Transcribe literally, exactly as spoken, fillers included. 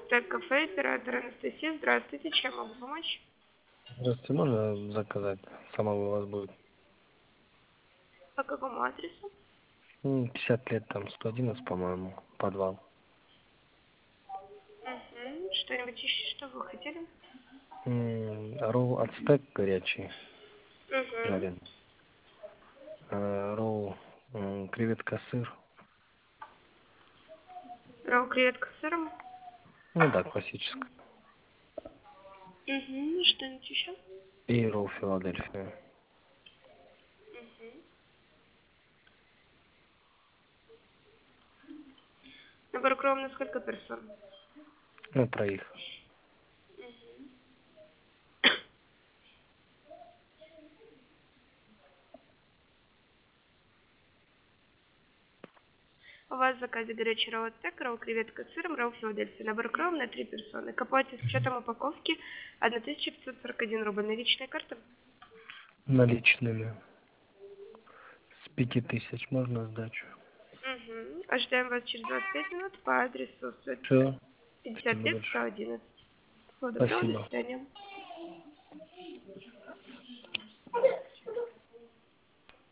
Ацтек кафе, оператор Анастасия. Здравствуйте, чем могу помочь? Здравствуйте, можно заказать? Самого у вас будет. По какому адресу? М, пятьдесят лет, там, сто одиннадцать, по-моему, подвал. Угу. Что-нибудь еще, что вы хотели? М, Ролл ацтек горячий, Угу. жареный. Э, Ролл, м, креветка, сыр. Ролл креветка с сыром? Ну да, классическая. Угу. Что-нибудь еще? И ролл Филадельфия. Угу. Набор кром на сколько персон? Ну, троих. Угу. У вас в заказе горячий ролл ацтек, ролл креветка с сыром, ролл Филадельфия. Набор кром на три персоны. К оплате с учетом упаковки тысяча пятьсот сорок один рубль. Наличная карта? Наличными. С пяти тысяч можно сдачу. Угу. Ожидаем вас через двадцать пять минут по адресу Все, пятьдесят спасибо лет, сто большое. одиннадцать. Всего доброго, до Спасибо. свидания.